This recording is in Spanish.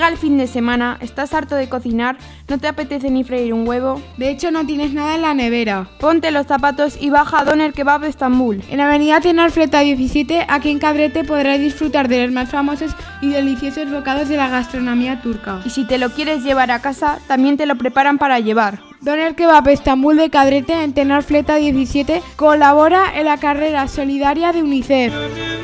Llega el fin de semana, estás harto de cocinar, no te apetece ni freír un huevo. De hecho, no tienes nada en la nevera. Ponte los zapatos y baja a Doner Kebab de Estambul. En la avenida Tenor-Fleta 17, aquí en Cabrete, podrás disfrutar de los más famosos y deliciosos bocados de la gastronomía turca. Y si te lo quieres llevar a casa, también te lo preparan para llevar. Doner Kebab Estambul de Cabrete, en Tenor-Fleta 17, colabora en la carrera solidaria de UNICEF.